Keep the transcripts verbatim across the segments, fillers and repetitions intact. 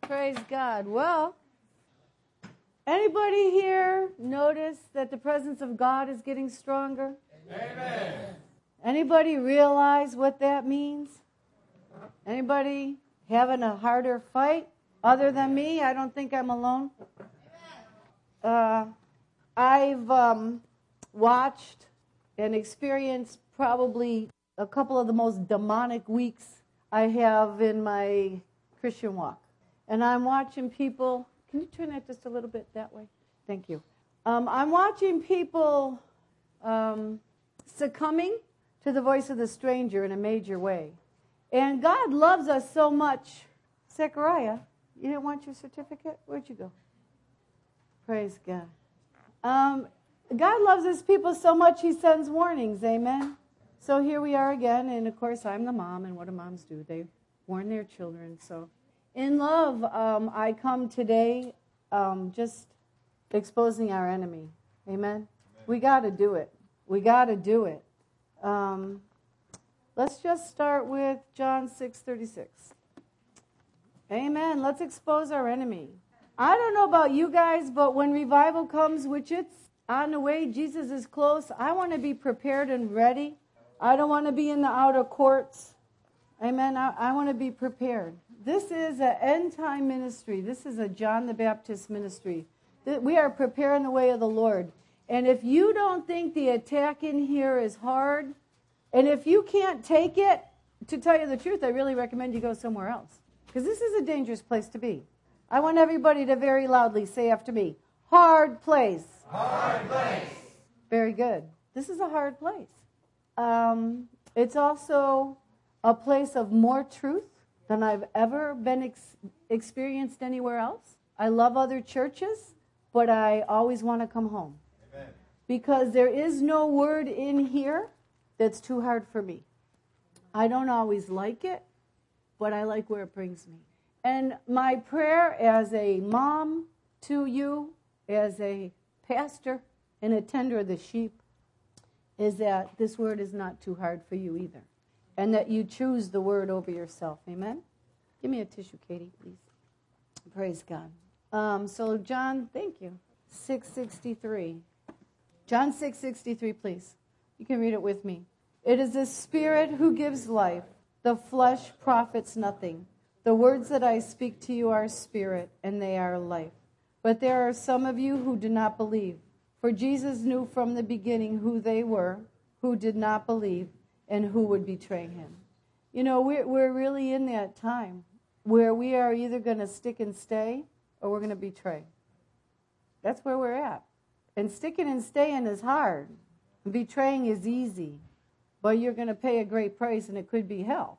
Praise God. Well, anybody here notice that the presence of God is getting stronger? Amen. Anybody realize what that means? Anybody having a harder fight other than me? I don't think I'm alone. Uh, I've um, watched and experienced probably a couple of the most demonic weeks I have in my Christian walk. And I'm watching people, can you turn that just a little bit that way? Thank you. Um, I'm watching people um, succumbing to the voice of the stranger in a major way. And God loves us so much. Zechariah, you didn't want your certificate? Where'd you go? Praise God. Um, God loves his people so much he sends warnings, amen? So here we are again, and of course I'm the mom, and what do moms do? They warn their children. So in love, um, I come today um, just exposing our enemy, amen? Amen. We got to do it. We got to do it. Um, let's just start with John six thirty-six. Amen. Let's expose our enemy. I don't know about you guys, but when revival comes, which it's on the way, Jesus is close, I want to be prepared and ready. I don't want to be in the outer courts. Amen. I, I want to be prepared. This is an end-time ministry. This is a John the Baptist ministry. We are preparing the way of the Lord. And if you don't think the attack in here is hard, and if you can't take it, to tell you the truth, I really recommend you go somewhere else. Because this is a dangerous place to be. I want everybody to very loudly say after me, hard place. Hard place. Very good. This is a hard place. Um, it's also a place of more truth than I've ever been ex- experienced anywhere else. I love other churches, but I always want to come home. Amen. Because there is no word in here that's too hard for me. I don't always like it, but I like where it brings me. And my prayer as a mom to you, as a pastor and a tender of the sheep, is that this word is not too hard for you either. And that you choose the word over yourself. Amen? Give me a tissue, Katie, please. Praise God. Um, so John, thank you. six sixty-three. John six sixty-three, please. You can read it with me. It is the Spirit who gives life. The flesh profits nothing. The words that I speak to you are spirit, and they are life. But there are some of you who do not believe. For Jesus knew from the beginning who they were, who did not believe, and who would betray him. You know, we're, we're really in that time where we are either going to stick and stay, or we're going to betray. That's where we're at. And sticking and staying is hard. Betraying is easy. But you're going to pay a great price, and it could be hell.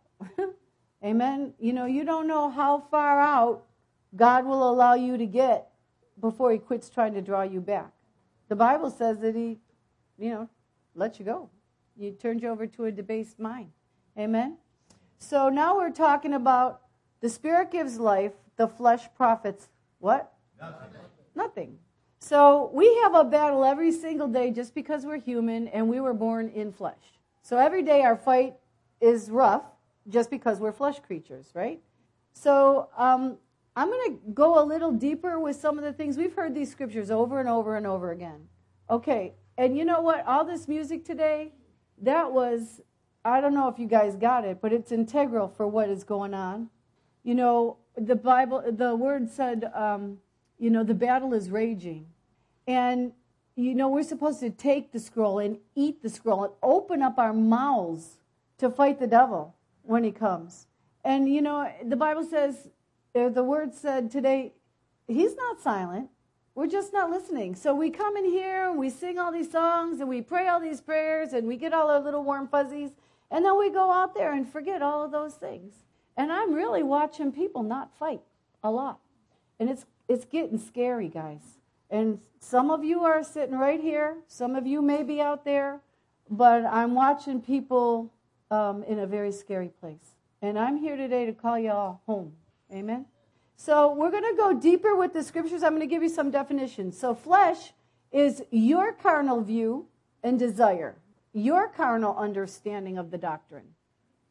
Amen? You know, you don't know how far out God will allow you to get before he quits trying to draw you back. The Bible says that he, you know, lets you go. He turns you over to a debased mind. Amen? So now we're talking about the Spirit gives life, the flesh profits what? Nothing. Nothing. So we have a battle every single day just because we're human and we were born in flesh. So every day our fight is rough just because we're flesh creatures, right? So um, I'm going to go a little deeper with some of the things. We've heard these scriptures over and over and over again. Okay, and you know what? All this music today, that was, I don't know if you guys got it, but it's integral for what is going on. You know, the Bible, the word said, um, you know, the battle is raging. And, you know, we're supposed to take the scroll and eat the scroll and open up our mouths to fight the devil when he comes. And, you know, the Bible says, the word said today, he's not silent. We're just not listening. So we come in here and we sing all these songs and we pray all these prayers and we get all our little warm fuzzies. And then we go out there and forget all of those things. And I'm really watching people not fight a lot. And it's it's getting scary, guys. And some of you are sitting right here. Some of you may be out there. But I'm watching people um, in a very scary place. And I'm here today to call you all home. Amen? So we're going to go deeper with the scriptures. I'm going to give you some definitions. So flesh is your carnal view and desire, your carnal understanding of the doctrine.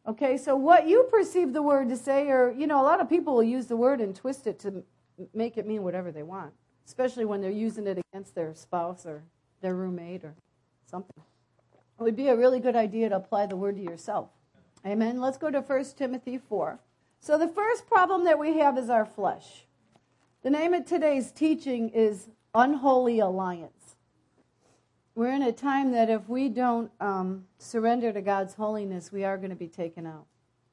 Okay, so what you perceive the word to say, or, you know, a lot of people will use the word and twist it to m- make it mean whatever they want, especially when they're using it against their spouse or their roommate or something. It would be a really good idea to apply the word to yourself. Amen. Let's go to First Timothy four. So the first problem that we have is our flesh. The name of today's teaching is Unholy Alliance. We're in a time that if we don't um, surrender to God's holiness, we are going to be taken out.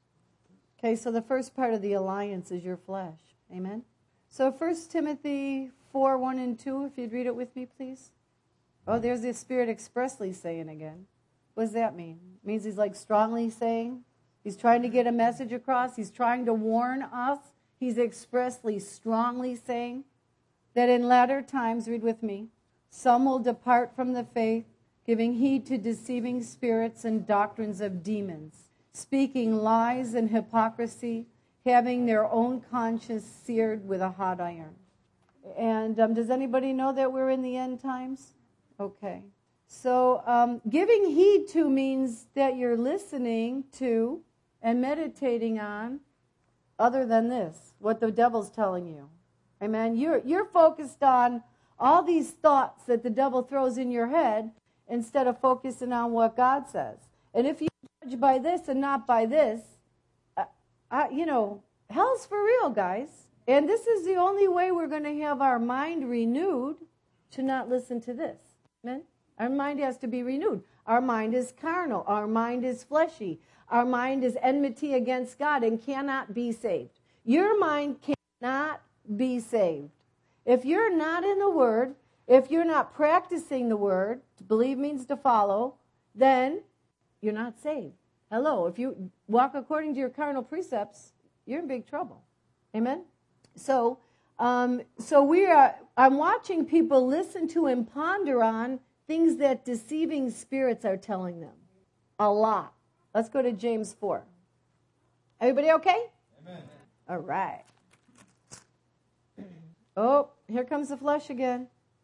Okay, so the first part of the alliance is your flesh. Amen? So First Timothy four, one and two, if you'd read it with me, please. Oh, there's the Spirit expressly saying again. What does that mean? It means he's like strongly saying. He's trying to get a message across. He's trying to warn us. He's expressly, strongly saying that in latter times, read with me, some will depart from the faith, giving heed to deceiving spirits and doctrines of demons, speaking lies and hypocrisy, having their own conscience seared with a hot iron. And um, does anybody know that we're in the end times? Okay. So um, giving heed to means that you're listening to and meditating on other than this, what the devil's telling you. Amen. You're, you're focused on all these thoughts that the devil throws in your head instead of focusing on what God says. And if you judge by this and not by this, uh, uh, you know, hell's for real, guys. And this is the only way we're going to have our mind renewed to not listen to this. Amen? Our mind has to be renewed. Our mind is carnal. Our mind is fleshy. Our mind is enmity against God and cannot be saved. Your mind cannot be saved. If you're not in the Word, if you're not practicing the Word, to believe means to follow, then you're not saved. Hello, if you walk according to your carnal precepts, you're in big trouble. Amen? So, um, so we are. I'm watching people listen to and ponder on things that deceiving spirits are telling them. A lot. Let's go to James four. Everybody okay? Amen. All right. Oh, here comes the flesh again.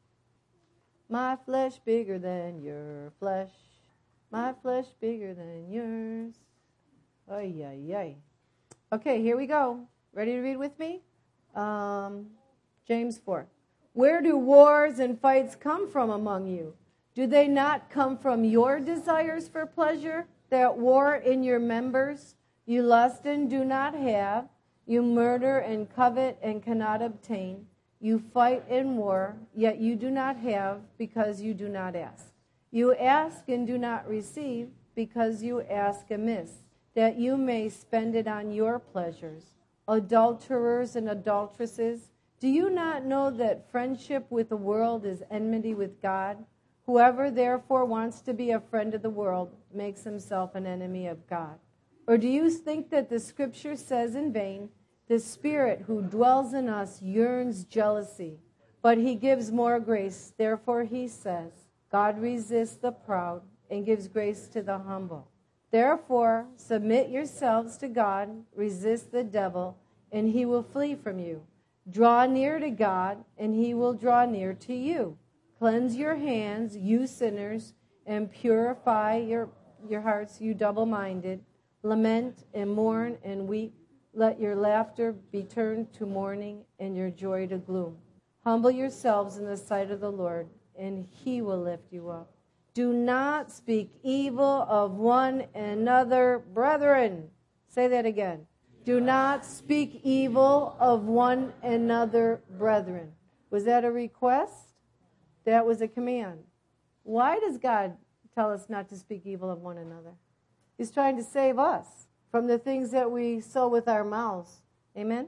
My flesh bigger than your flesh. My flesh bigger than yours. Ay, ay, ay. Okay, here we go. Ready to read with me? Um, James four. Where do wars and fights come from among you? Do they not come from your desires for pleasure that war in your members? You lust and do not have. You murder and covet and cannot obtain. You fight and war, yet you do not have because you do not ask. You ask and do not receive because you ask amiss, that you may spend it on your pleasures. Adulterers and adulteresses, do you not know that friendship with the world is enmity with God? Whoever therefore wants to be a friend of the world makes himself an enemy of God. Or do you think that the Scripture says in vain, the Spirit who dwells in us yearns jealousy, but he gives more grace. Therefore he says, God resists the proud and gives grace to the humble. Therefore, submit yourselves to God, resist the devil, and he will flee from you. Draw near to God, and he will draw near to you. Cleanse your hands, you sinners, and purify your, your hearts, you double-minded. Lament and mourn and weep. Let your laughter be turned to mourning and your joy to gloom. Humble yourselves in the sight of the Lord, and he will lift you up. Do not speak evil of one another, brethren. Say that again. Do not speak evil of one another, brethren. Was that a request? That was a command. Why does God tell us not to speak evil of one another? He's trying to save us from the things that we sow with our mouths. Amen?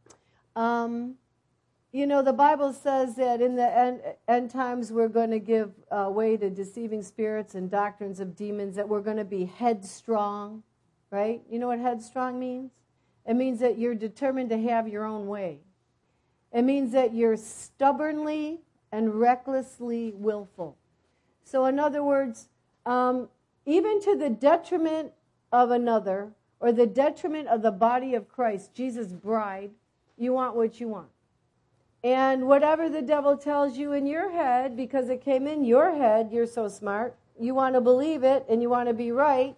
Um, you know, the Bible says that in the end, end times we're going to give uh, way to deceiving spirits and doctrines of demons, that we're going to be headstrong, right? You know what headstrong means? It means that you're determined to have your own way. It means that you're stubbornly and recklessly willful. So in other words, um, even to the detriment of another, or the detriment of the body of Christ, Jesus' bride, you want what you want. And whatever the devil tells you in your head, because it came in your head, you're so smart, you want to believe it and you want to be right,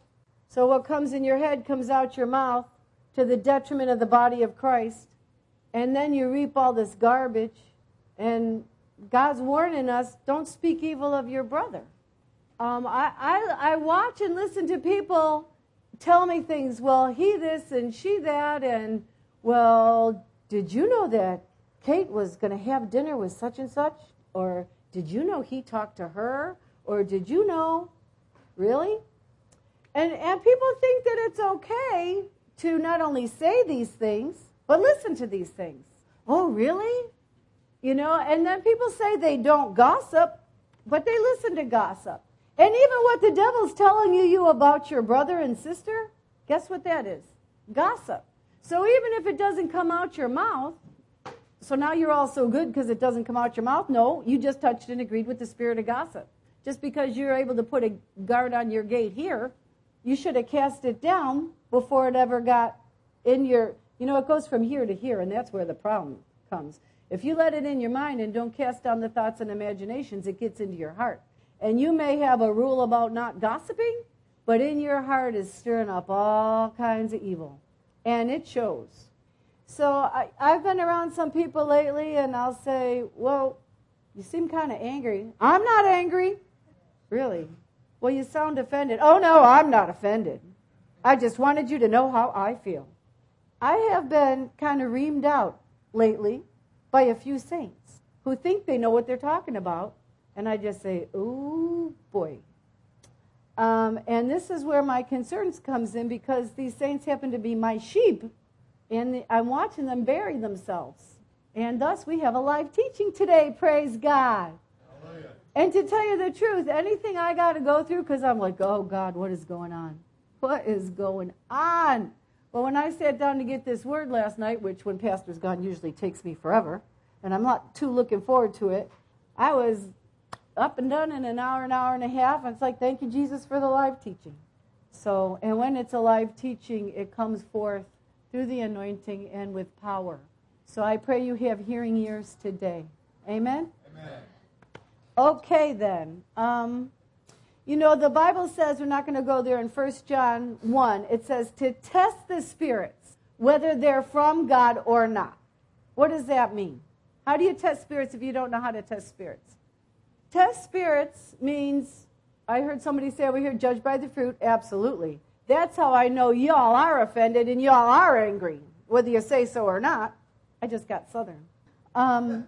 So what comes in your head comes out your mouth to the detriment of the body of Christ. And then you reap all this garbage. And God's warning us, don't speak evil of your brother. Um, I, I, I watch and listen to people tell me things, well, he this and she that, and, well, did you know that Kate was going to have dinner with such and such? Or did you know he talked to her? Or did you know? Really? And, and people think that it's okay to not only say these things, but listen to these things. Oh, really? You know, and then people say they don't gossip, but they listen to gossip. And even what the devil's telling you, you about your brother and sister, guess what that is? Gossip. So even if it doesn't come out your mouth, so now you're all so good because it doesn't come out your mouth? No, you just touched and agreed with the spirit of gossip. Just because you're able to put a guard on your gate here, you should have cast it down before it ever got in your, you know, it goes from here to here, and that's where the problem comes. If you let it in your mind and don't cast down the thoughts and imaginations, it gets into your heart. And you may have a rule about not gossiping, but in your heart is stirring up all kinds of evil. And it shows. So I, I've been around some people lately, and I'll say, well, you seem kind of angry. I'm not angry. Really? Well, you sound offended. Oh, no, I'm not offended. I just wanted you to know how I feel. I have been kind of reamed out lately by a few saints who think they know what they're talking about. And I just say, ooh, boy. Um, and this is where my concerns comes in, because these saints happen to be my sheep, and the, I'm watching them bury themselves. And thus we have a live teaching today, praise God. Hallelujah. And to tell you the truth, anything I got to go through, because I'm like, oh, God, what is going on? What is going on? Well, when I sat down to get this word last night, which when Pastor's gone usually takes me forever, and I'm not too looking forward to it, I was up and done in an hour, an hour and a half. And it's like, thank you, Jesus, for the live teaching. So, and when it's a live teaching, it comes forth through the anointing and with power. So I pray you have hearing ears today. Amen? Amen. Okay, then. Um, you know, the Bible says, we're not going to go there in First John one. It says to test the spirits, whether they're from God or not. What does that mean? How do you test spirits if you don't know how to test spirits? Test spirits means, I heard somebody say over here, judge by the fruit. Absolutely. That's how I know y'all are offended and y'all are angry, whether you say so or not. I just got southern. Um,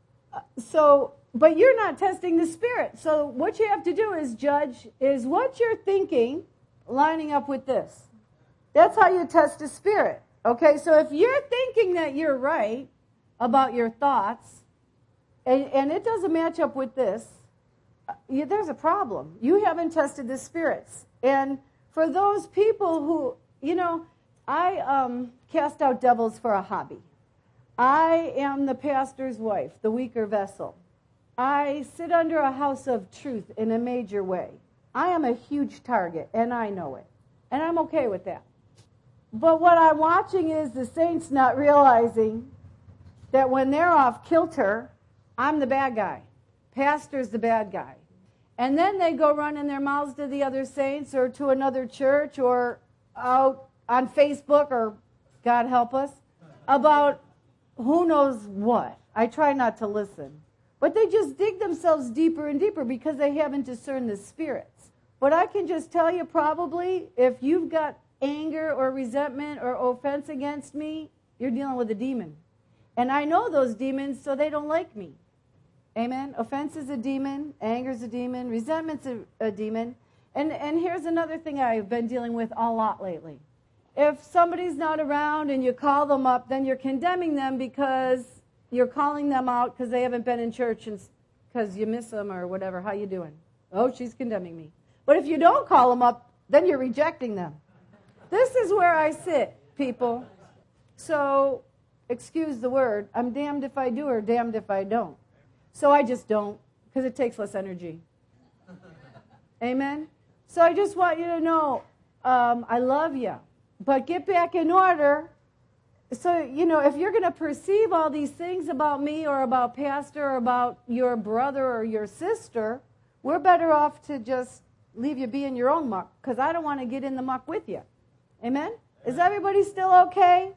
so, but you're not testing the spirit. So what you have to do is judge, is what you're thinking lining up with this? That's how you test the spirit. Okay, so if you're thinking that you're right about your thoughts, And, and it doesn't match up with this, yeah, there's a problem. You haven't tested the spirits. And for those people who, you know, I um, cast out devils for a hobby. I am the pastor's wife, the weaker vessel. I sit under a house of truth in a major way. I am a huge target, and I know it. And I'm okay with that. But what I'm watching is the saints not realizing that when they're off kilter, I'm the bad guy. Pastor's the bad guy. And then they go running their mouths to the other saints or to another church or out on Facebook or, God help us, about who knows what. I try not to listen. But they just dig themselves deeper and deeper because they haven't discerned the spirits. But I can just tell you probably if you've got anger or resentment or offense against me, you're dealing with a demon. And I know those demons, so they don't like me. Amen? Offense is a demon. Anger is a demon. Resentment's a, a demon. And, and here's another thing I've been dealing with a lot lately. If somebody's not around and you call them up, then you're condemning them because you're calling them out because they haven't been in church and because you miss them or whatever. How you doing? Oh, she's condemning me. But if you don't call them up, then you're rejecting them. This is where I sit, people. So, excuse the word, I'm damned if I do or damned if I don't. So I just don't, because it takes less energy. Amen? So I just want you to know, um, I love you. But get back in order. So, you know, if you're going to perceive all these things about me or about Pastor or about your brother or your sister, we're better off to just leave you be in your own muck, because I don't want to get in the muck with you. Amen? Is everybody still okay?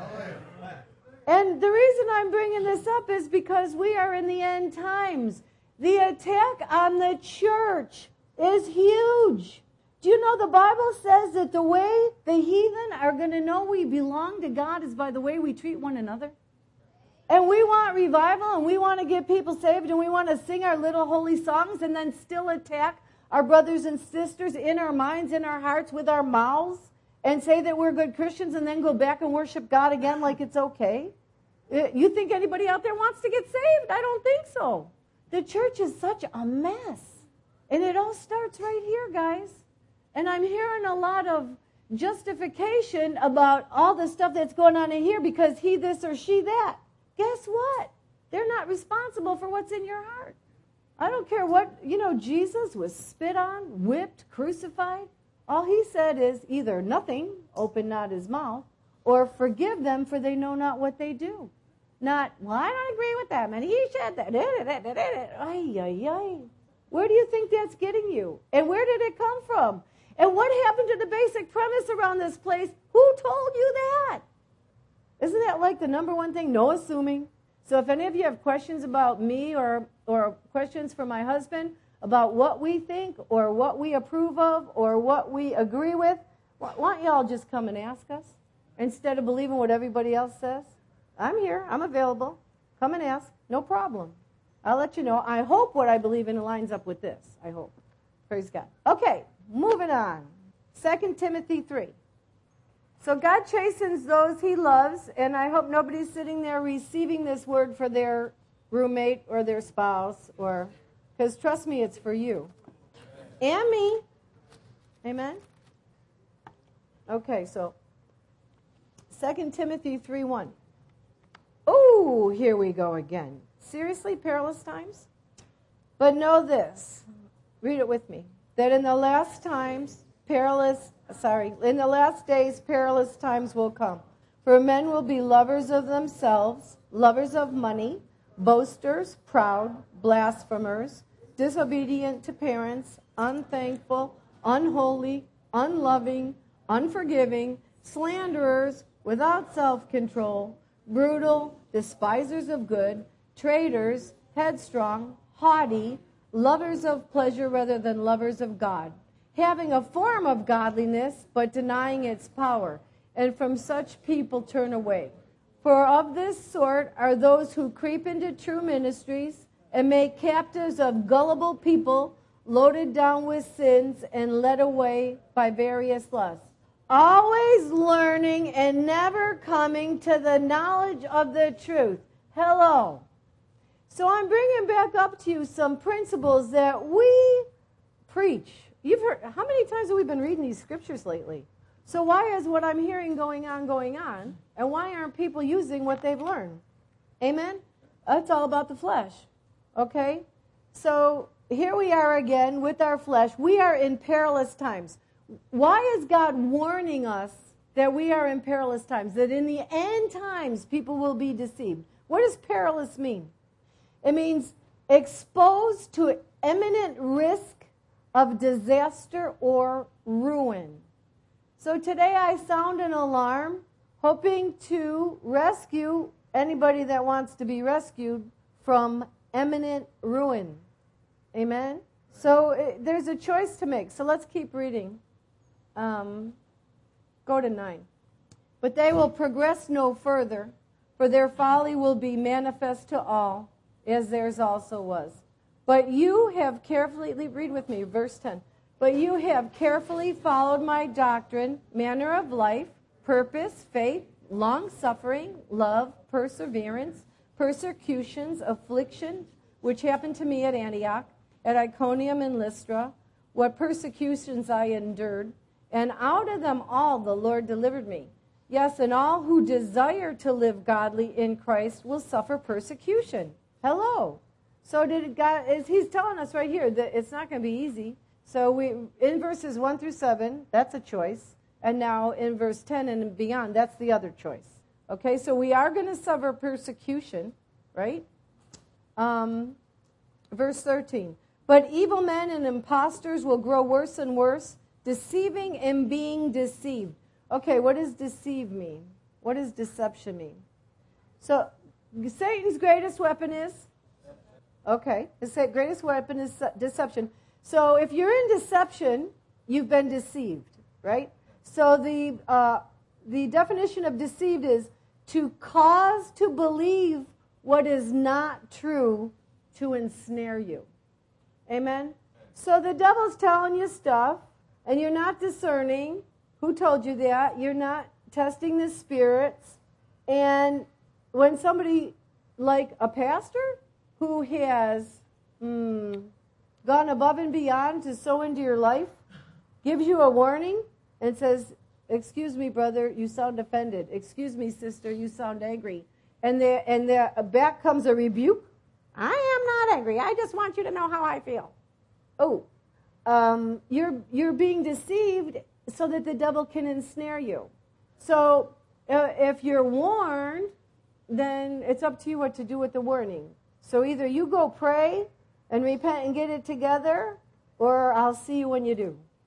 And the reason I'm bringing this up is because we are in the end times. The attack on the church is huge. Do you know the Bible says that the way the heathen are going to know we belong to God is by the way we treat one another? And we want revival, and we want to get people saved, and we want to sing our little holy songs and then still attack our brothers and sisters in our minds, in our hearts, with our mouths, and say that we're good Christians and then go back and worship God again like it's okay? You think anybody out there wants to get saved? I don't think so. The church is such a mess. And it all starts right here, guys. And I'm hearing a lot of justification about all the stuff that's going on in here because he this or she that. Guess what? They're not responsible for what's in your heart. I don't care what, you know, Jesus was spit on, whipped, crucified. All he said is either nothing, open not his mouth, or forgive them for they know not what they do. Not, well, I don't agree with that, man. He said that. Ay, ay, ay. Where do you think that's getting you? And where did it come from? And what happened to the basic premise around this place? Who told you that? Isn't that like the number one thing? No assuming. So if any of you have questions about me or, or questions for my husband about what we think or what we approve of or what we agree with, why don't y'all just come and ask us instead of believing what everybody else says? I'm here. I'm available. Come and ask. No problem. I'll let you know. I hope what I believe in lines up with this. I hope. Praise God. Okay, moving on. Second Timothy three. So God chastens those he loves, and I hope nobody's sitting there receiving this word for their roommate or their spouse, or because trust me, it's for you. And me. Amen? Okay, so Second Timothy three one. Oh, here we go again. Seriously, perilous times? But know this. Read it with me. That in the last times, perilous, sorry, in the last days, perilous times will come. For men will be lovers of themselves, lovers of money, boasters, proud, blasphemers, disobedient to parents, unthankful, unholy, unloving, unforgiving, slanderers, without self-control, brutal, despisers of good, traitors, headstrong, haughty, lovers of pleasure rather than lovers of God, having a form of godliness but denying its power. And from such people turn away. For of this sort are those who creep into true ministries and make captives of gullible people, loaded down with sins and led away by various lusts. Always learning and never coming to the knowledge of the truth. Hello. So I'm bringing back up to you some principles that we preach. You've heard, how many times have we been reading these scriptures lately? So why is what I'm hearing going on, going on? And why aren't people using what they've learned? Amen? That's all about the flesh. Okay? So here we are again with our flesh. We are in perilous times. Why is God warning us that we are in perilous times? That in the end times, people will be deceived. What does perilous mean? It means exposed to imminent risk of disaster or ruin. So today I sound an alarm, hoping to rescue anybody that wants to be rescued from imminent ruin. Amen? So it, there's a choice to make. So let's keep reading. Um, go to nine. But they will progress no further, for their folly will be manifest to all, as theirs also was. But you have carefully, read with me, verse ten. But you have carefully followed my doctrine, manner of life, purpose, faith, long-suffering, love, perseverance, persecutions, affliction, which happened to me at Antioch, at Iconium and Lystra, what persecutions I endured, and out of them all the Lord delivered me. Yes, and all who desire to live godly in Christ will suffer persecution. Hello. So did God, is he's telling us right here that it's not going to be easy. So we in verses one through seven, that's a choice. And now in verse ten and beyond, that's the other choice. Okay, so we are going to suffer persecution, right? Um, verse thirteen. But evil men and impostors will grow worse and worse, deceiving and being deceived. Okay, what does deceive mean? What does deception mean? So, Satan's greatest weapon is? Okay, his greatest weapon is deception. So, if you're in deception, you've been deceived, right? So, the uh, the definition of deceived is to cause to believe what is not true to ensnare you. Amen? So the devil's telling you stuff, and you're not discerning. Who told you that? You're not testing the spirits. And when somebody, like a pastor, who has mm, gone above and beyond to sow into your life, gives you a warning and says, excuse me, brother, you sound offended. Excuse me, sister, you sound angry. And there, and there, back comes a rebuke. I am not angry. I just want you to know how I feel. Oh, um, you're you're being deceived so that the devil can ensnare you. So uh, if you're warned, then it's up to you what to do with the warning. So either you go pray and repent and get it together, or I'll see you when you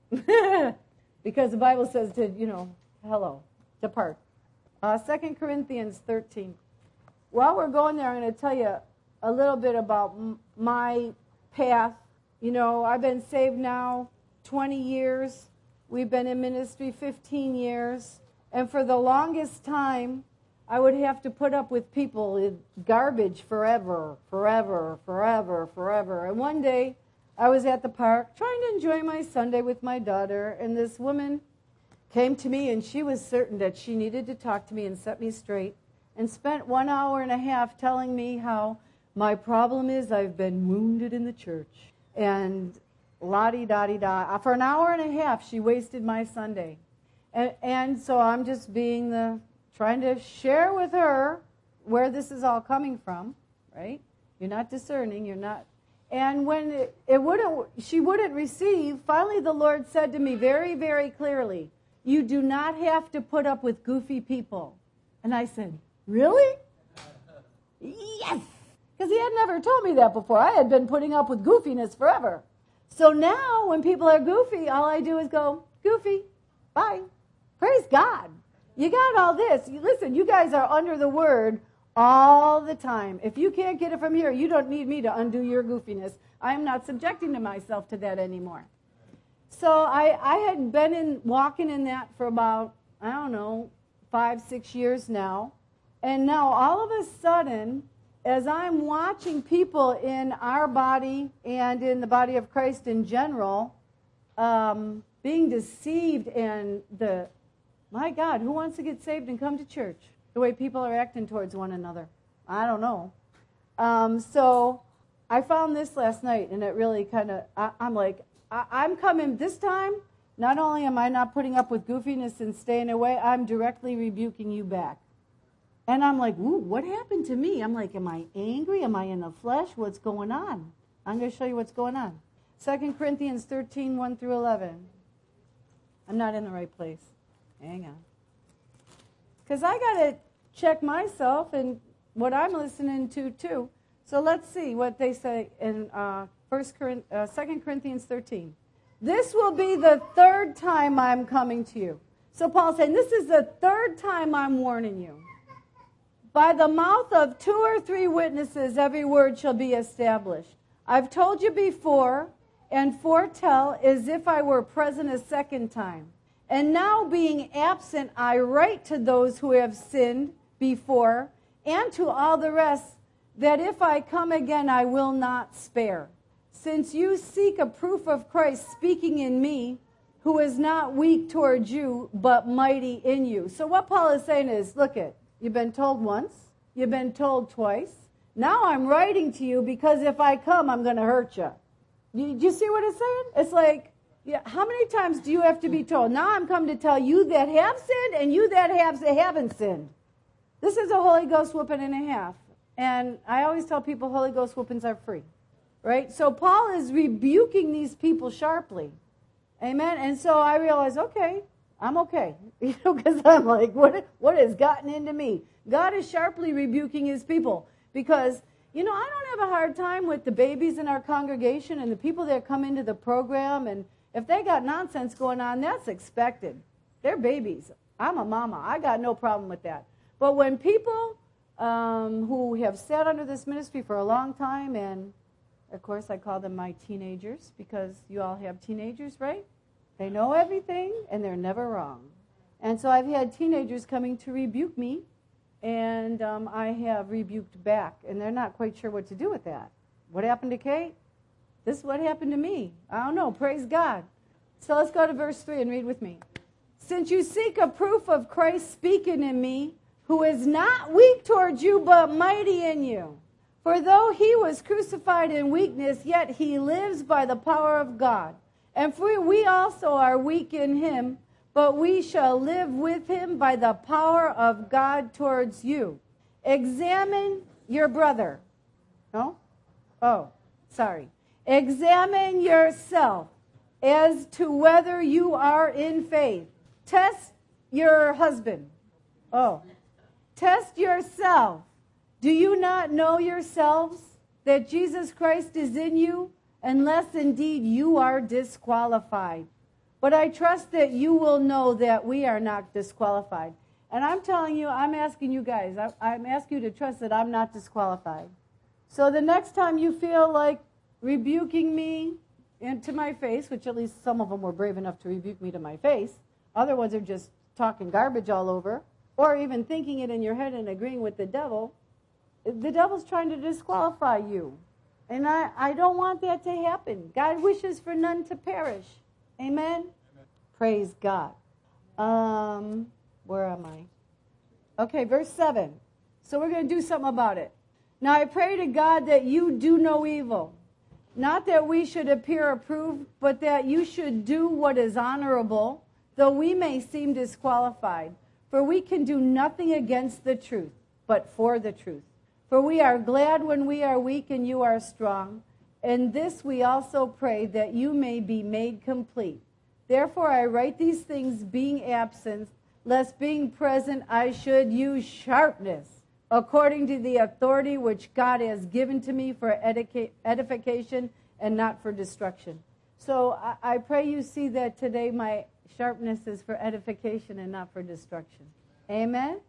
do. Because the Bible says to, you know, hello, depart. Uh, Second Corinthians thirteen. While we're going there, I'm going to tell you a little bit about m- my path. You know, I've been saved now twenty years. We've been in ministry fifteen years. And for the longest time, I would have to put up with people with garbage forever, forever, forever, forever. And one day, I was at the park trying to enjoy my Sunday with my daughter, and this woman came to me, and she was certain that she needed to talk to me and set me straight, and spent one hour and a half telling me how my problem is I've been wounded in the church. And la-di-da-di-da. For an hour and a half, she wasted my Sunday. And, and so I'm just being the, trying to share with her where this is all coming from, right? You're not discerning, you're not. And when it, it wouldn't, she wouldn't receive, finally the Lord said to me very, very clearly, you do not have to put up with goofy people. And I said, really? Yes! Because he had never told me that before. I had been putting up with goofiness forever. So now when people are goofy, all I do is go, goofy, bye. Praise God. You got all this. Listen, you guys are under the word all the time. If you can't get it from here, you don't need me to undo your goofiness. I am not subjecting to myself to that anymore. So I, I had been in walking in that for about, I don't know, five, six years now. And now all of a sudden, as I'm watching people in our body and in the body of Christ in general um, being deceived, and the, my God, who wants to get saved and come to church? The way people are acting towards one another. I don't know. Um, so I found this last night, and it really kind of, I'm like, I, I'm coming this time. Not only am I not putting up with goofiness and staying away, I'm directly rebuking you back. And I'm like, ooh, what happened to me? I'm like, am I angry? Am I in the flesh? What's going on? I'm going to show you what's going on. Second Corinthians thirteen, one through eleven. I'm not in the right place. Hang on. Because I got to check myself and what I'm listening to, too. So let's see what they say in uh, First Corinth, uh, Second Corinthians thirteen. This will be the third time I'm coming to you. So Paul's saying, this is the third time I'm warning you. By the mouth of two or three witnesses, every word shall be established. I've told you before, and foretell as if I were present a second time. And now being absent, I write to those who have sinned before, and to all the rest, that if I come again, I will not spare. Since you seek a proof of Christ speaking in me, who is not weak towards you, but mighty in you. So what Paul is saying is, look it, you've been told once, you've been told twice. Now I'm writing to you because if I come, I'm going to hurt you. Do you see what it's saying? It's like, yeah, how many times do you have to be told? Now I'm come to tell you that have sinned and you that have that haven't sinned. This is a Holy Ghost whooping and a half. And I always tell people Holy Ghost whoopings are free. Right? So Paul is rebuking these people sharply. Amen? And so I realize, okay, I'm okay. You know, because I'm like, what, what has gotten into me? God is sharply rebuking his people because You know, I don't have a hard time with the babies in our congregation and the people that come into the program, and if they got nonsense going on, that's expected. They're babies. I'm a mama. I got no problem with that. But when people um, who have sat under this ministry for a long time, and of course I call them my teenagers because you all have teenagers, right? They know everything and they're never wrong. And so I've had teenagers coming to rebuke me, and um, I have rebuked back, and they're not quite sure what to do with that. What happened to Kate? This is what happened to me. I don't know. Praise God. So let's go to verse three and read with me. Since you seek a proof of Christ speaking in me, who is not weak towards you, but mighty in you. For though he was crucified in weakness, yet he lives by the power of God. And for we also are weak in him, but we shall live with him by the power of God towards you. Examine your brother. No? Oh, sorry. Examine yourself as to whether you are in faith. Test your husband. Oh. Test yourself. Do you not know yourselves that Jesus Christ is in you, unless indeed you are disqualified? But I trust that you will know that we are not disqualified. And I'm telling you, I'm asking you guys, I, I'm asking you to trust that I'm not disqualified. So the next time you feel like rebuking me into my face, which at least some of them were brave enough to rebuke me to my face, other ones are just talking garbage all over, or even thinking it in your head and agreeing with the devil, the devil's trying to disqualify you. And I, I don't want that to happen. God wishes for none to perish. Amen? Amen. Praise God. Um, where am I? Okay, verse seven. So we're going to do something about it. Now I pray to God that you do no evil. Not that we should appear approved, but that you should do what is honorable, though we may seem disqualified. For we can do nothing against the truth, but for the truth. For we are glad when we are weak and you are strong. And this we also pray, that you may be made complete. Therefore I write these things being absent, lest being present I should use sharpness, according to the authority which God has given to me for edica- edification and not for destruction. So I, I pray you see that today my sharpness is for edification and not for destruction. Amen?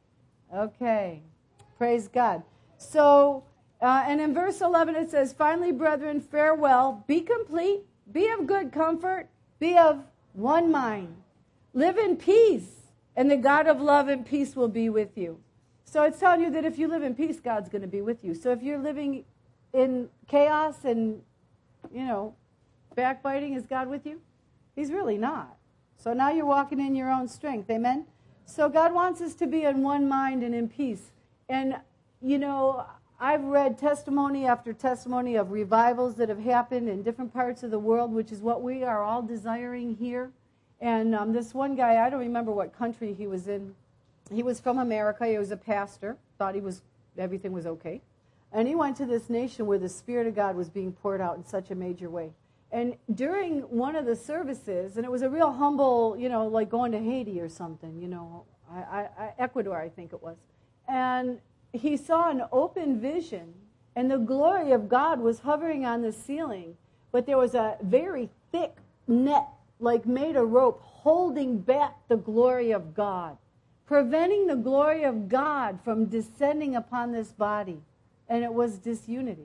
Okay. Praise God. So, uh, and in verse eleven it says, finally, brethren, farewell. Be complete. Be of good comfort. Be of one mind. Live in peace. And the God of love and peace will be with you. So it's telling you that if you live in peace, God's going to be with you. So if you're living in chaos and, you know, backbiting, is God with you? He's really not. So now you're walking in your own strength. Amen? So God wants us to be in one mind and in peace. And, you know, I've read testimony after testimony of revivals that have happened in different parts of the world, which is what we are all desiring here. And um, this one guy, I don't remember what country he was in. He was from America. He was a pastor. Thought he was everything was okay. And he went to this nation where the Spirit of God was being poured out in such a major way. And during one of the services, and it was a real humble, you know, like going to Haiti or something, you know, I, I, I, Ecuador, I think it was. And he saw an open vision, and the glory of God was hovering on the ceiling, but there was a very thick net, like made of rope, holding back the glory of God, preventing the glory of God from descending upon this body. And it was disunity.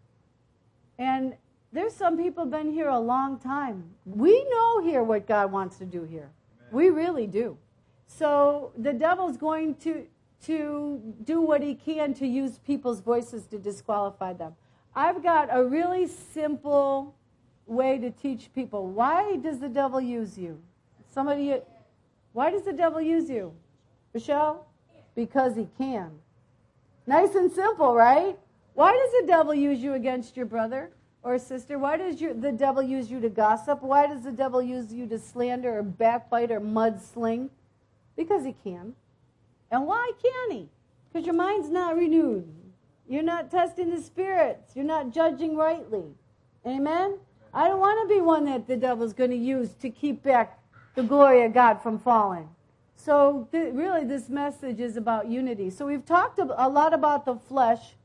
And there's some people been here a long time. We know here what God wants to do here. Amen. We really do. So the devil's going to, to do what he can to use people's voices to disqualify them. I've got a really simple way to teach people. Why does the devil use you? Somebody, why does the devil use you? Michelle? Because he can. Nice and simple, right? Why does the devil use you against your brother or sister? Why does your, the devil use you to gossip? Why does the devil use you to slander or backbite or mudsling? Because he can. And why can he? Because your mind's not renewed. You're not testing the spirits. You're not judging rightly. Amen? I don't want to be one that the devil's going to use to keep back the glory of God from falling. So th- really this message is about unity. So we've talked a lot about the flesh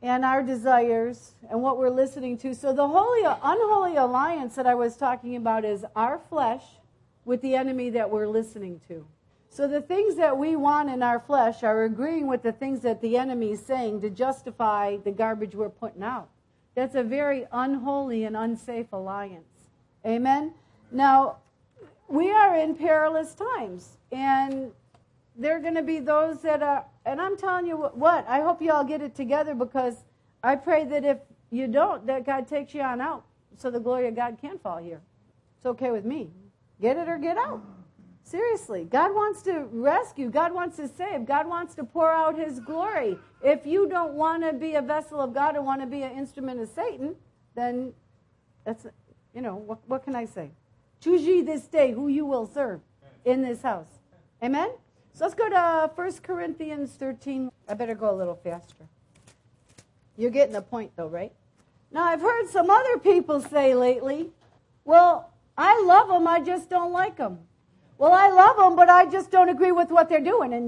and our desires and what we're listening to. So the holy, unholy alliance that I was talking about is our flesh with the enemy that we're listening to. So the things that we want in our flesh are agreeing with the things that the enemy is saying to justify the garbage we're putting out. That's a very unholy and unsafe alliance. Amen? Now, we are in perilous times, and there are going to be those that are, and I'm telling you what, I hope you all get it together, because I pray that if you don't, that God takes you on out so the glory of God can fall here. It's okay with me. Get it or get out. Seriously, God wants to rescue. God wants to save. God wants to pour out His glory. If you don't want to be a vessel of God and want to be an instrument of Satan, then that's, you know, what, what can I say? Choose ye this day who you will serve in this house. Amen? So let's go to First Corinthians thirteen. I better go a little faster. You're getting the point, though, right? Now, I've heard some other people say lately, well, I love them, I just don't like them. Well, I love them, but I just don't agree with what they're doing. And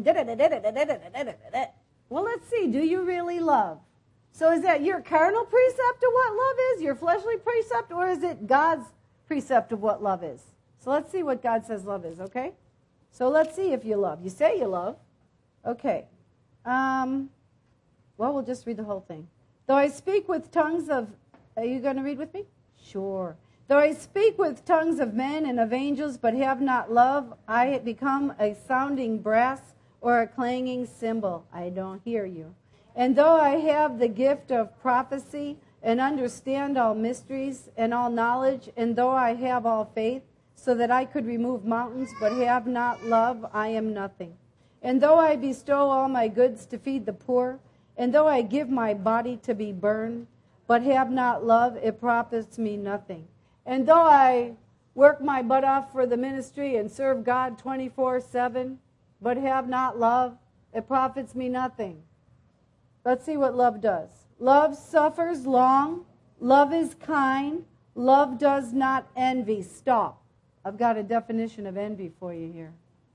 well, let's see. Do you really love? So is that your carnal precept of what love is, your fleshly precept, or is it God's precept of what love is? So let's see what God says love is, okay? So let's see if you love. You say you love. Okay. Um, well, we'll just read the whole thing. Though I speak with tongues of... Are you going to read with me? Sure. Though I speak with tongues of men and of angels, but have not love, I become a sounding brass or a clanging cymbal. I don't hear you. And though I have the gift of prophecy and understand all mysteries and all knowledge, and though I have all faith, so that I could remove mountains, but have not love, I am nothing. And though I bestow all my goods to feed the poor, and though I give my body to be burned, but have not love, it profits me nothing. And though I work my butt off for the ministry and serve God twenty-four seven, but have not love, it profits me nothing. Let's see what love does. Love suffers long. Love is kind. Love does not envy. Stop. I've got a definition of envy for you here,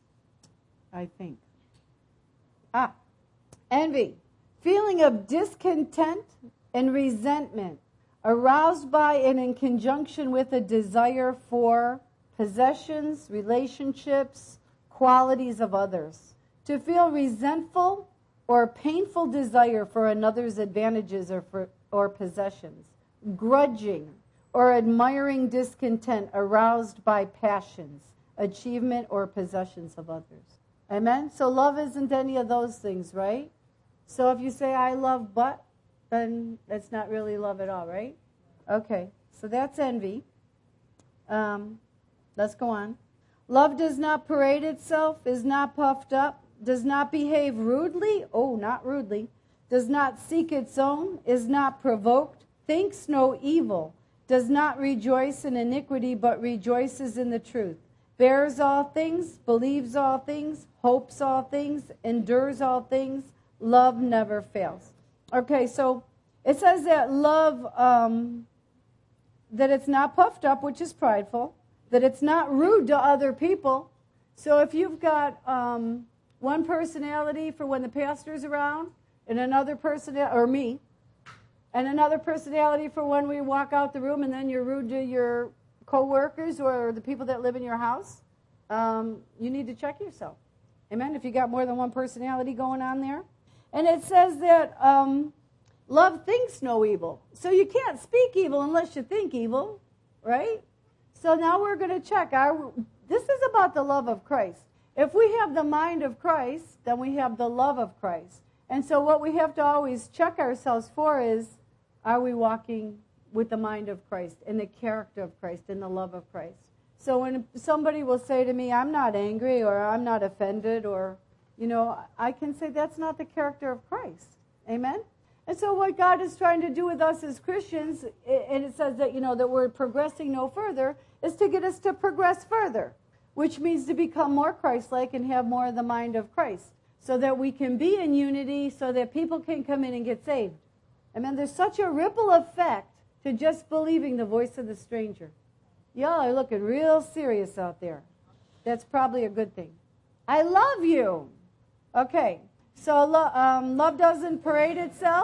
I think. Ah, envy. Feeling of discontent and resentment, aroused by and in conjunction with a desire for possessions, relationships, qualities of others. To feel resentful or painful desire for another's advantages or, for, or possessions. Grudging or admiring discontent aroused by passions, achievement, or possessions of others. Amen? So love isn't any of those things, right? So if you say, I love but, then that's not really love at all, right? Okay, so that's envy. Um, let's go on. Love does not parade itself, is not puffed up, does not behave rudely, oh, not rudely, does not seek its own, is not provoked, thinks no evil, does not rejoice in iniquity, but rejoices in the truth, bears all things, believes all things, hopes all things, endures all things. Love never fails. Okay, so it says that love, um, that it's not puffed up, which is prideful, that it's not rude to other people. So if you've got um, one personality for when the pastor's around, and another personality, or me, and another personality for when we walk out the room, and then you're rude to your co-workers or the people that live in your house, um, you need to check yourself. Amen? If you got more than one personality going on there. And it says that um, love thinks no evil. So you can't speak evil unless you think evil, right? So now we're going to check. Our, this is about the love of Christ. If we have the mind of Christ, then we have the love of Christ. And so what we have to always check ourselves for is, are we walking with the mind of Christ, in the character of Christ, in the love of Christ? So when somebody will say to me, I'm not angry, or I'm not offended, or, you know, I can say that's not the character of Christ. Amen? And so what God is trying to do with us as Christians, and it says that, you know, that we're progressing no further, is to get us to progress further, which means to become more Christ-like and have more of the mind of Christ, so that we can be in unity, so that people can come in and get saved. Amen? There's such a ripple effect to just believing the voice of the stranger. Y'all are looking real serious out there. That's probably a good thing. I love you. Okay, so lo- um, love doesn't parade itself.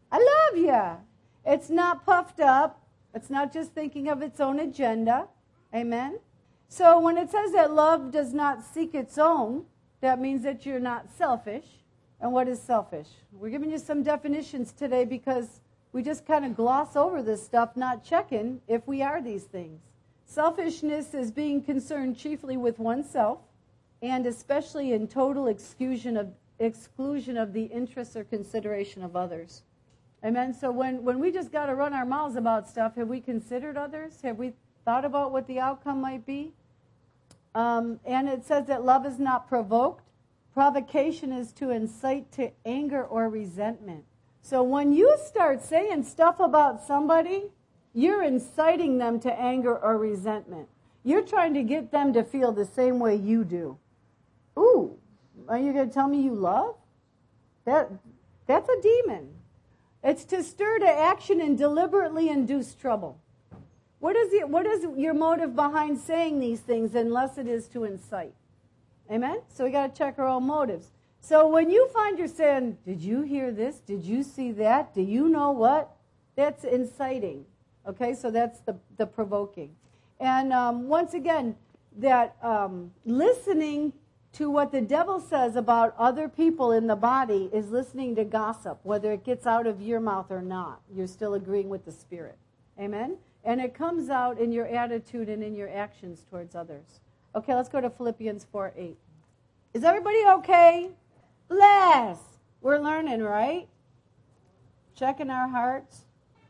I love you. It's not puffed up. It's not just thinking of its own agenda. Amen? So when it says that love does not seek its own, that means that you're not selfish. And what is selfish? We're giving you some definitions today because we just kind of gloss over this stuff, not checking if we are these things. Selfishness is being concerned chiefly with oneself, and especially in total exclusion of, exclusion of the interests or consideration of others. Amen? So when, when we just got to run our mouths about stuff, have we considered others? Have we thought about what the outcome might be? Um, and it says that love is not provoked. Provocation is to incite to anger or resentment. So when you start saying stuff about somebody, you're inciting them to anger or resentment. You're trying to get them to feel the same way you do. Ooh, are you going to tell me you love? That, that's a demon. It's to stir to action and deliberately induce trouble. What is, it, what is your motive behind saying these things unless it is to incite? Amen? So we got to check our own motives. So when you find you're saying, did you hear this? Did you see that? Do you know what? That's inciting. Okay, so that's the, the provoking. And um, once again, that um, listening to what the devil says about other people in the body is listening to gossip, whether it gets out of your mouth or not. You're still agreeing with the Spirit. Amen? And it comes out in your attitude and in your actions towards others. Okay, let's go to Philippians four eight. Is everybody okay? Bless. We're learning, right? Checking our hearts.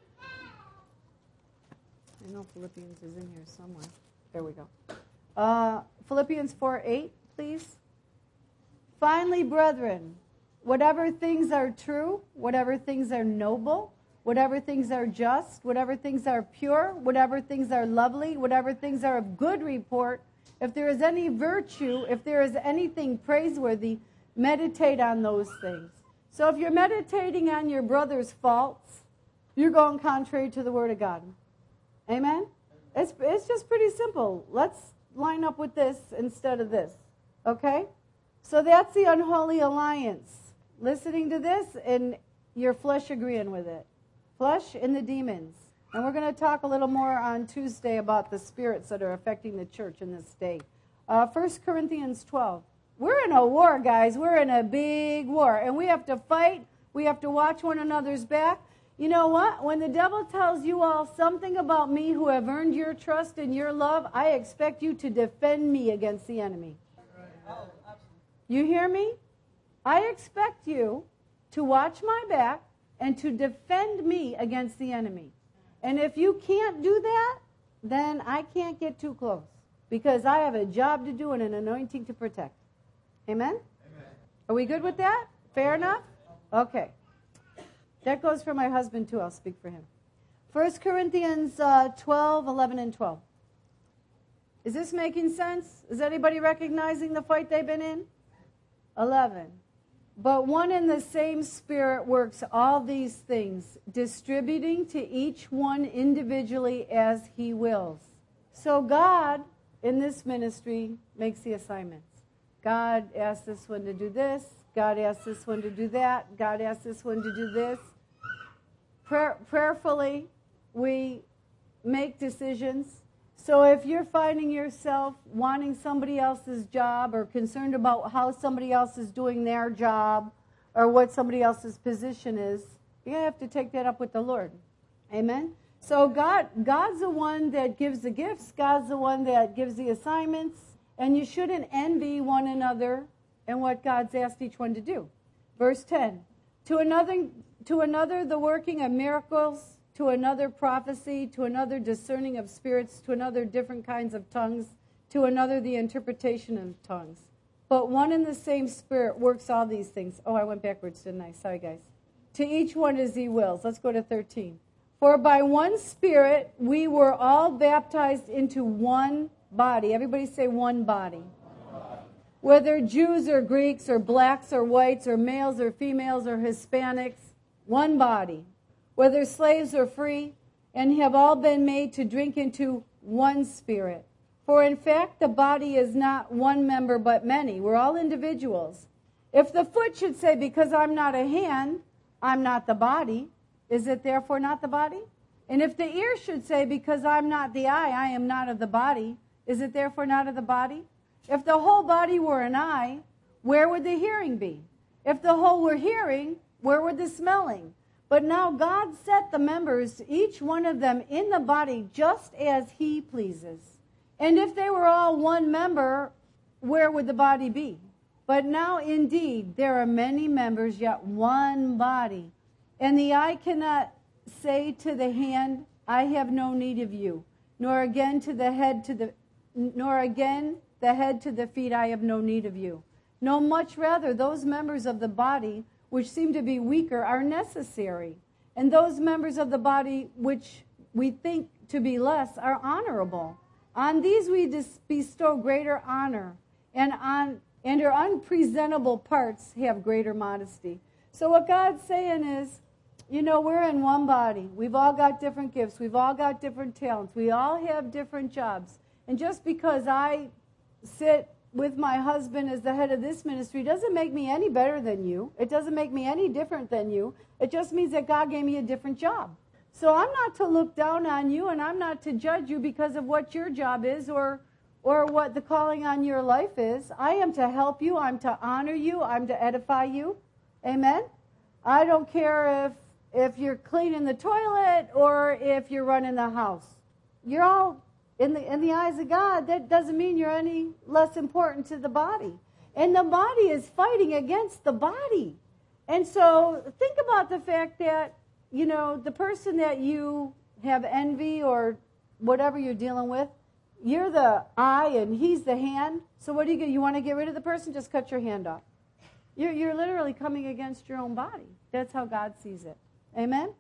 I know Philippians is in here somewhere. There we go. Uh, Philippians four eight, please. Finally, brethren, whatever things are true, whatever things are noble, whatever things are just, whatever things are pure, whatever things are lovely, whatever things are of good report, if there is any virtue, if there is anything praiseworthy, meditate on those things. So if you're meditating on your brother's faults, you're going contrary to the Word of God. Amen? It's, it's just pretty simple. Let's line up with this instead of this. Okay? So that's the unholy alliance. Listening to this and your flesh agreeing with it. Flesh and the demons. And we're going to talk a little more on Tuesday about the spirits that are affecting the church in this day. Uh, First Corinthians twelve. We're in a war, guys. We're in a big war. And we have to fight. We have to watch one another's back. You know what? When the devil tells you all something about me who have earned your trust and your love, I expect you to defend me against the enemy. You hear me? I expect you to watch my back and to defend me against the enemy. And if you can't do that, then I can't get too close because I have a job to do and an anointing to protect. Amen? Amen. Are we good with that? Fair enough? Okay. That goes for my husband too. I'll speak for him. First Corinthians uh, twelve, eleven, and twelve. Is this making sense? Is anybody recognizing the fight they've been in? eleven. But one and the same Spirit works all these things, distributing to each one individually as He wills. So God, in this ministry, makes the assignments. God asks this one to do this. God asks this one to do that. God asks this one to do this. Prayer, prayerfully, we make decisions. So if you're finding yourself wanting somebody else's job or concerned about how somebody else is doing their job or what somebody else's position is, you have to take that up with the Lord. Amen? So God, God's the one that gives the gifts. God's the one that gives the assignments. And you shouldn't envy one another and what God's asked each one to do. Verse ten, to another, to another the working of miracles, to another prophecy, to another discerning of spirits, to another different kinds of tongues, to another the interpretation of tongues. But one and the same Spirit works all these things. Oh, I went backwards, didn't I? Sorry, guys. To each one as He wills. Let's go to thirteen. For by one Spirit we were all baptized into one body. Everybody say one body. Whether Jews or Greeks or blacks or whites or males or females or Hispanics, one body. Whether slaves or free, and have all been made to drink into one Spirit. For in fact, the body is not one member but many. We're all individuals. If the foot should say, because I'm not a hand, I'm not the body, is it therefore not the body? And if the ear should say, because I'm not the eye, I am not of the body, is it therefore not of the body? If the whole body were an eye, where would the hearing be? If the whole were hearing, where would the smelling? But now God set the members, each one of them, in the body just as he pleases. And if they were all one member, where would the body be? But now indeed there are many members, yet one body. And the eye cannot say to the hand, I have no need of you, nor again to the head to the nor again the head to the feet, I have no need of you. No, much rather those members of the body which seem to be weaker are necessary, and those members of the body which we think to be less are honorable. On these we bestow greater honor, and on and their unpresentable parts have greater modesty. So what God's saying is, you know, we're in one body. We've all got different gifts. We've all got different talents. We all have different jobs. And just because I sit with my husband as the head of this ministry doesn't make me any better than you. It doesn't make me any different than you. It just means that God gave me a different job. So I'm not to look down on you, and I'm not to judge you because of what your job is or or what the calling on your life is. I am to help you. I'm to honor you. I'm to edify you. Amen? I don't care if if you're cleaning the toilet or if you're running the house. You're all, in the in the eyes of God, that doesn't mean you're any less important to the body. And the body is fighting against the body. And so think about the fact that, you know, the person that you have envy or whatever you're dealing with, you're the eye and he's the hand. So what do you do? You want to get rid of the person? Just cut your hand off. You're, you're literally coming against your own body. That's how God sees it. Amen?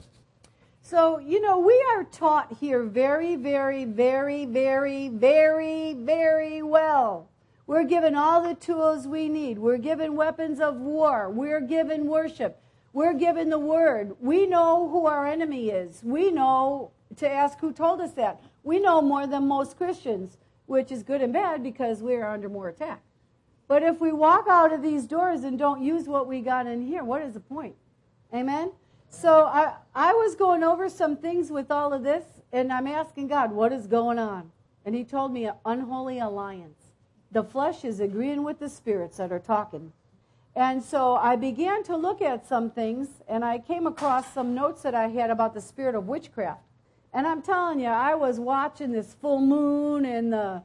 So, you know, we are taught here very, very, very, very, very, very well. We're given all the tools we need. We're given weapons of war. We're given worship. We're given the word. We know who our enemy is. We know to ask who told us that. We know more than most Christians, which is good and bad because we're under more attack. But if we walk out of these doors and don't use what we got in here, what is the point? Amen? So I, I was going over some things with all of this, and I'm asking God, what is going on? And he told me an unholy alliance. The flesh is agreeing with the spirits that are talking. And so I began to look at some things, and I came across some notes that I had about the spirit of witchcraft. And I'm telling you, I was watching this full moon and the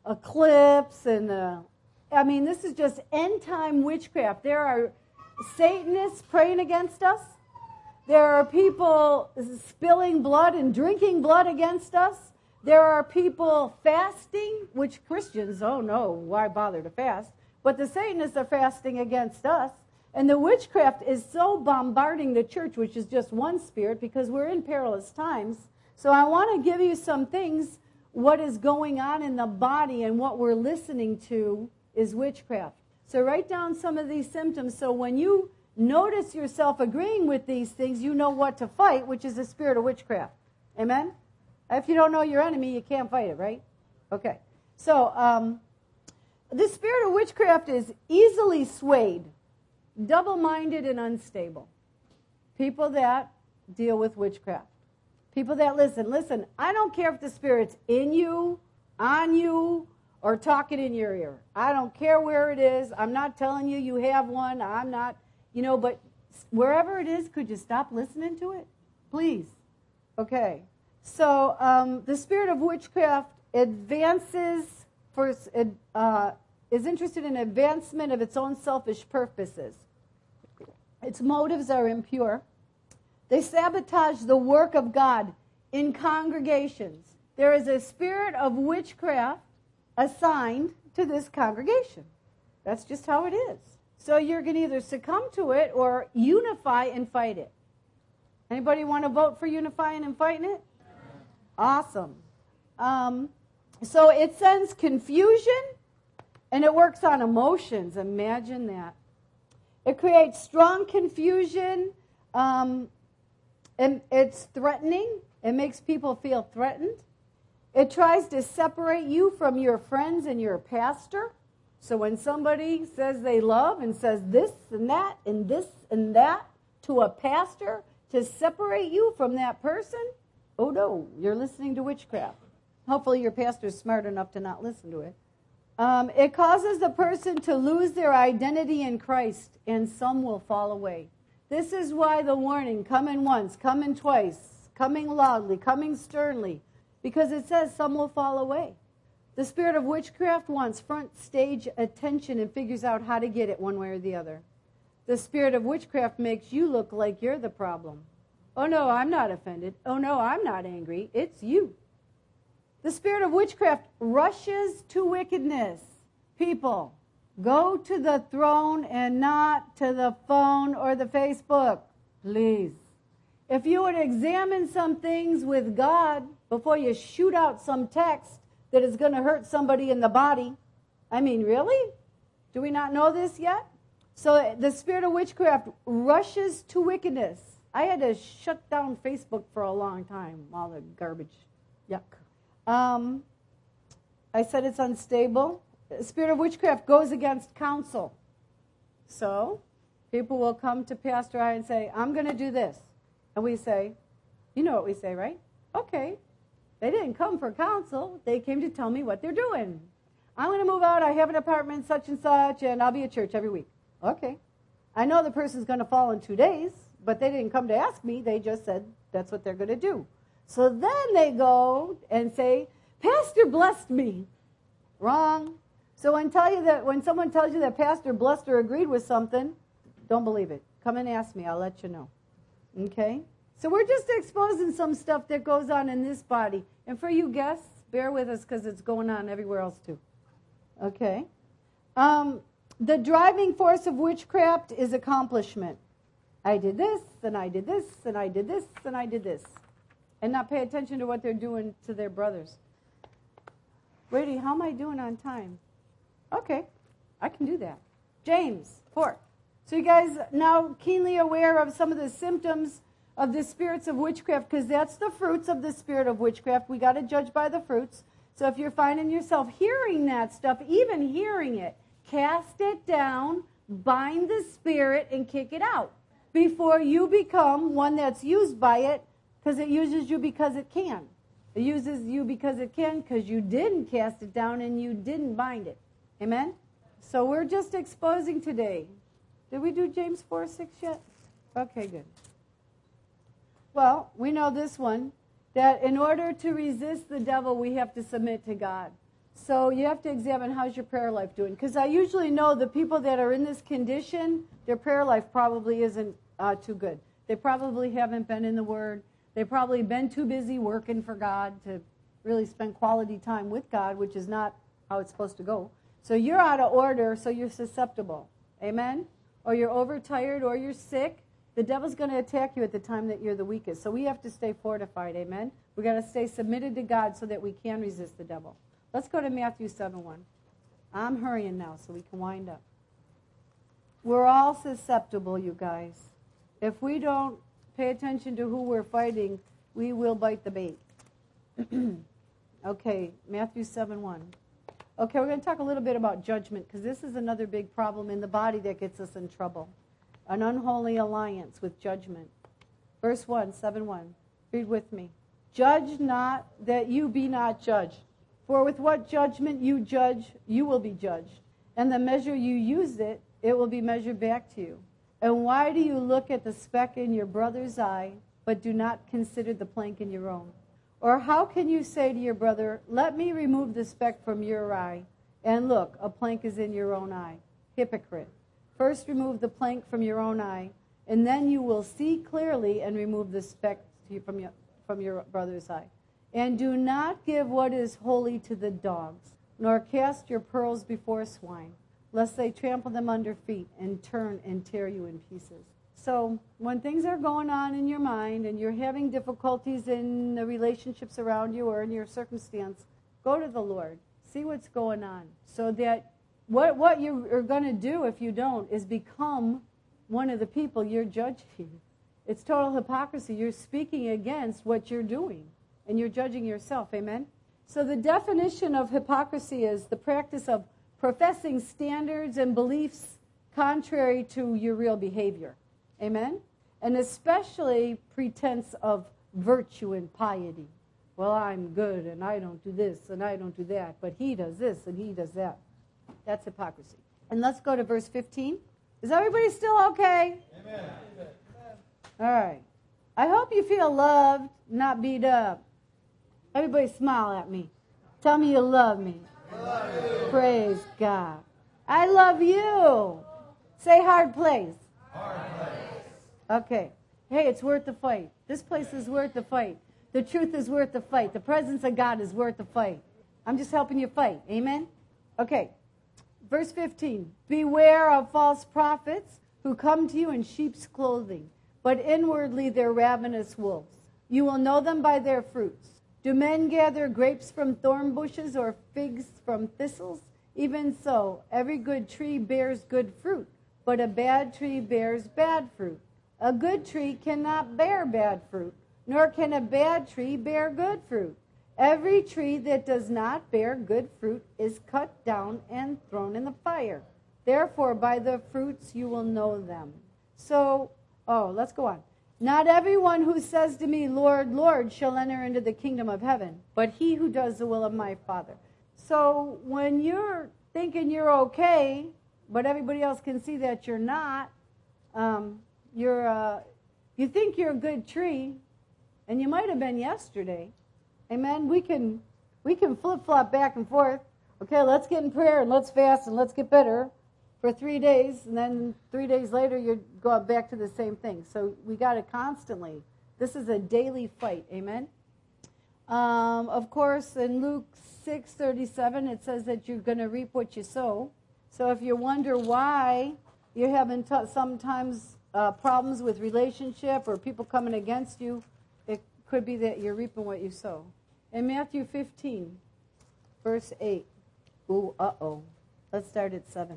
eclipse, and the, I mean, this is just end-time witchcraft. There are Satanists praying against us. There are people spilling blood and drinking blood against us. There are people fasting, which Christians, oh no, why bother to fast? But the Satanists are fasting against us. And the witchcraft is so bombarding the church, which is just one spirit, because we're in perilous times. So I want to give you some things, what is going on in the body and what we're listening to is witchcraft. So write down some of these symptoms so when you notice yourself agreeing with these things, you know what to fight, which is the spirit of witchcraft. Amen? If you don't know your enemy, you can't fight it, right? Okay. So um, the spirit of witchcraft is easily swayed, double-minded, and unstable. People that deal with witchcraft. People that listen. Listen, I don't care if the spirit's in you, on you, or talking in your ear. I don't care where it is. I'm not telling you you have one. I'm not, you know, but wherever it is, could you stop listening to it? Please. Okay. So um, the spirit of witchcraft advances, for, uh, is interested in advancement of its own selfish purposes. Its motives are impure. They sabotage the work of God in congregations. There is a spirit of witchcraft assigned to this congregation. That's just how it is. So you're going to either succumb to it or unify and fight it. Anybody want to vote for unifying and fighting it? Awesome. Um, so it sends confusion and it works on emotions. Imagine that. It creates strong confusion. Um, and it's threatening. It makes people feel threatened. It tries to separate you from your friends and your pastor. So when somebody says they love and says this and that and this and that to a pastor, to separate you from that person, oh no, you're listening to witchcraft. Hopefully your pastor is smart enough to not listen to it. Um, it causes the person to lose their identity in Christ, and some will fall away. This is why the warning, coming once, coming twice, coming loudly, coming sternly, because it says some will fall away. The spirit of witchcraft wants front stage attention and figures out how to get it one way or the other. The spirit of witchcraft makes you look like you're the problem. Oh no, I'm not offended. Oh no, I'm not angry. It's you. The spirit of witchcraft rushes to wickedness. People, go to the throne and not to the phone or the Facebook, please. If you would examine some things with God before you shoot out some text that is going to hurt somebody in the body, I mean, really? Do we not know this yet? So the spirit of witchcraft rushes to wickedness. I had to shut down Facebook for a long time, all the garbage. Yuck. Um, I said it's unstable. The spirit of witchcraft goes against counsel. So people will come to Pastor I and say, I'm going to do this. And we say, you know what we say, right? Okay. They didn't come for counsel. They came to tell me what they're doing. I'm going to move out. I have an apartment, such and such, and I'll be at church every week. Okay. I know the person's going to fall in two days, but they didn't come to ask me. They just said that's what they're going to do. So then they go and say, Pastor blessed me. Wrong. So when, tell you that, when someone tells you that Pastor blessed or agreed with something, don't believe it. Come and ask me. I'll let you know. Okay? So we're just exposing some stuff that goes on in this body. And for you guests, bear with us because it's going on everywhere else too. Okay? Um, the driving force of witchcraft is accomplishment. I did this, and I did this, and I did this, and I did this. And not pay attention to what they're doing to their brothers. Brady, how am I doing on time? Okay, I can do that. James, four. So you guys now keenly aware of some of the symptoms of the spirits of witchcraft, because that's the fruits of the spirit of witchcraft. We got to judge by the fruits. So if you're finding yourself hearing that stuff, even hearing it, cast it down, bind the spirit, and kick it out before you become one that's used by it, because it uses you because it can. It uses you because it can, because you didn't cast it down and you didn't bind it. Amen? So we're just exposing today. Did we do James four six yet? Okay, good. Well, we know this one, that in order to resist the devil, we have to submit to God. So you have to examine how's your prayer life doing. Because I usually know the people that are in this condition, their prayer life probably isn't uh, too good. They probably haven't been in the Word. They've probably been too busy working for God to really spend quality time with God, which is not how it's supposed to go. So you're out of order, so you're susceptible. Amen? Or you're overtired, or you're sick. The devil's going to attack you at the time that you're the weakest. So we have to stay fortified. Amen? We've got to stay submitted to God so that we can resist the devil. Let's go to Matthew seven one. I'm hurrying now so we can wind up. We're all susceptible, you guys. If we don't pay attention to who we're fighting, we will bite the bait. Okay, Matthew seven one. Okay, we're going to talk a little bit about judgment, because this is another big problem in the body that gets us in trouble. An unholy alliance with judgment. Verse one, seven one. Read with me. Judge not that you be not judged. For with what judgment you judge, you will be judged. And the measure you use it, it will be measured back to you. And why do you look at the speck in your brother's eye, but do not consider the plank in your own? Or how can you say to your brother, let me remove the speck from your eye, and look, a plank is in your own eye? Hypocrite. First remove the plank from your own eye, and then you will see clearly and remove the speck from your, from your brother's eye. And do not give what is holy to the dogs, nor cast your pearls before swine, lest they trample them under feet and turn and tear you in pieces. So when things are going on in your mind and you're having difficulties in the relationships around you or in your circumstance, go to the Lord. See what's going on. So that what, what you are going to do if you don't is become one of the people you're judging. It's total hypocrisy. You're speaking against what you're doing, and you're judging yourself. Amen? So the definition of hypocrisy is the practice of professing standards and beliefs contrary to your real behavior. Amen? and especially pretense of virtue and piety. Well, I'm good, and I don't do this, and I don't do that, but he does this, and he does that. That's hypocrisy. And let's go to verse fifteen. Is everybody still okay? Amen. All right. I hope you feel loved, not beat up. Everybody smile at me. Tell me you love me. I love you. Praise God. I love you. Say hard place. Hard place. Okay. Hey, it's worth the fight. This place is worth the fight. The truth is worth the fight. The presence of God is worth the fight. I'm just helping you fight. Amen? Okay. Verse fifteen. Beware of false prophets who come to you in sheep's clothing, but inwardly they're ravenous wolves. You will know them by their fruits. Do men gather grapes from thorn bushes or figs from thistles? Even so, every good tree bears good fruit, but a bad tree bears bad fruit. A good tree cannot bear bad fruit, nor can a bad tree bear good fruit. Every tree that does not bear good fruit is cut down and thrown in the fire. Therefore, by the fruits you will know them. So, oh, let's go on. Not everyone who says to me, Lord, Lord, shall enter into the kingdom of heaven, but he who does the will of my Father. So when you're thinking you're okay, but everybody else can see that you're not, um, you're, uh, you think you're a good tree, and you might have been yesterday. Amen? We can, we can flip-flop back and forth. Okay, let's get in prayer, and let's fast, and let's get better for three days, and then three days later you're going back to the same thing. So we got to constantly, this is a daily fight. Amen? Um, of course, in Luke six thirty-seven, it says that you're going to reap what you sow. So if you wonder why you're having t- sometimes uh, problems with relationship or people coming against you, it could be that you're reaping what you sow. In Matthew fifteen, verse eight, ooh, uh-oh. Let's start at seven.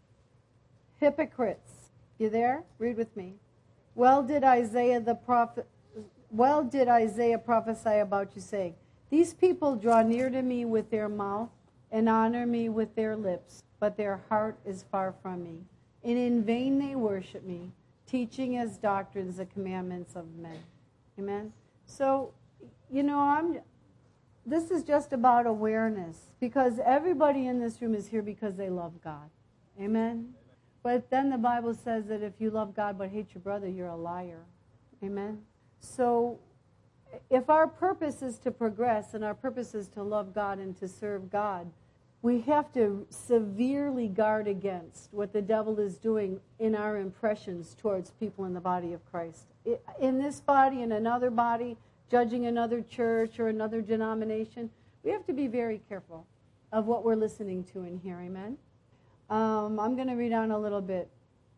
Hypocrites. You there? Read with me. Well did Isaiah the prophet well did Isaiah prophesy about you, saying, these people draw near to me with their mouth and honor me with their lips, but their heart is far from me. And in vain they worship me, teaching as doctrines the commandments of men. Amen? So, you know, I'm. This is just about awareness, because everybody in this room is here because they love God. Amen? But then the Bible says that if you love God but hate your brother, you're a liar. Amen? So if our purpose is to progress and our purpose is to love God and to serve God, we have to severely guard against what the devil is doing in our impressions towards people in the body of Christ. In this body, in another body, judging another church or another denomination, we have to be very careful of what we're listening to in here. Amen? Um, I'm going to read on a little bit.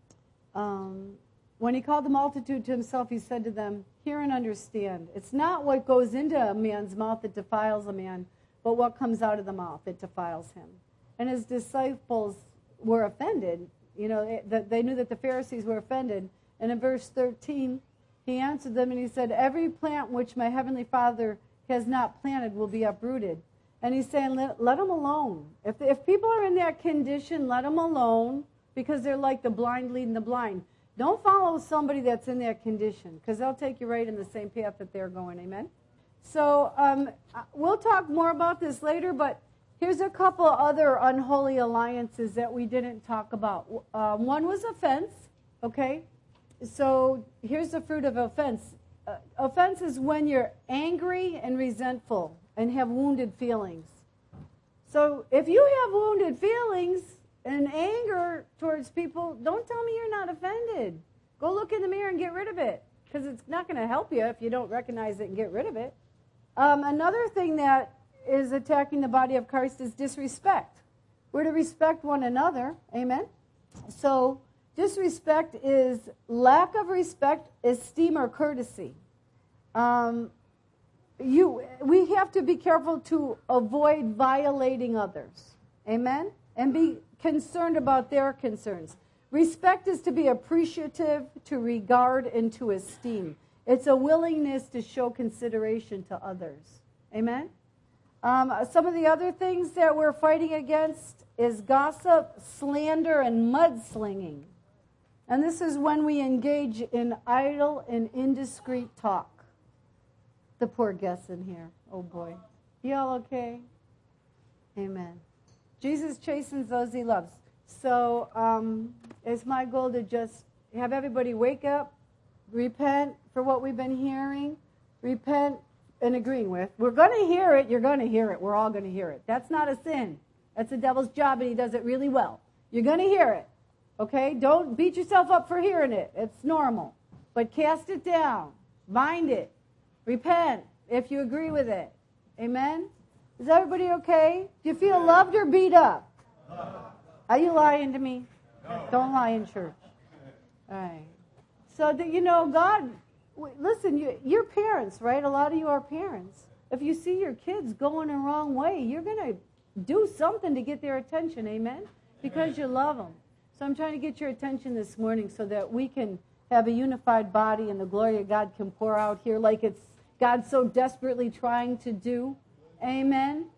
Um, when he called the multitude to himself, he said to them, hear and understand. It's not what goes into a man's mouth that defiles a man, but what comes out of the mouth that defiles him. And his disciples were offended. You know, they, they knew that the Pharisees were offended. And in verse thirteen, he answered them and he said, every plant which my heavenly Father has not planted will be uprooted. And he's saying, let, let them alone. If, if people are in that condition, let them alone, because they're like the blind leading the blind. Don't follow somebody that's in that condition, because they'll take you right in the same path that they're going. Amen? So um, we'll talk more about this later, but here's a couple other unholy alliances that we didn't talk about. Uh, one was offense, okay? So here's the fruit of offense. Uh, offense is when you're angry and resentful and have wounded feelings. So if you have wounded feelings and anger towards people, don't tell me you're not offended. Go look in the mirror and get rid of it, because it's not going to help you if you don't recognize it and get rid of it. Um, another thing that is attacking the body of Christ is disrespect. We're to respect one another. Amen? So disrespect is lack of respect, esteem, or courtesy. Um, you, we have to be careful to avoid violating others. Amen? And be concerned about their concerns. Respect is to be appreciative, to regard, and to esteem. It's a willingness to show consideration to others. Amen? Um, some of the other things that we're fighting against is gossip, slander, and mudslinging. And this is when we engage in idle and indiscreet talk. The poor guests in here. Oh boy. Y'all okay? Amen. Jesus chastens those he loves. So um, it's my goal to just have everybody wake up, repent for what we've been hearing, repent and agreeing with. We're going to hear it. You're going to hear it. We're all going to hear it. That's not a sin. That's the devil's job, and he does it really well. You're going to hear it. Okay? Don't beat yourself up for hearing it. It's normal. But cast it down. Bind it. Repent if you agree with it. Amen? Is everybody okay? Do you feel loved or beat up? Are you lying to me? No. Don't lie in church. All right. So, that, you know, God, listen, you, you're parents, right? A lot of you are parents. If you see your kids going the wrong way, you're going to do something to get their attention, amen? Because you love them. So I'm trying to get your attention this morning so that we can have a unified body and the glory of God can pour out here like it's God so desperately trying to do. Amen?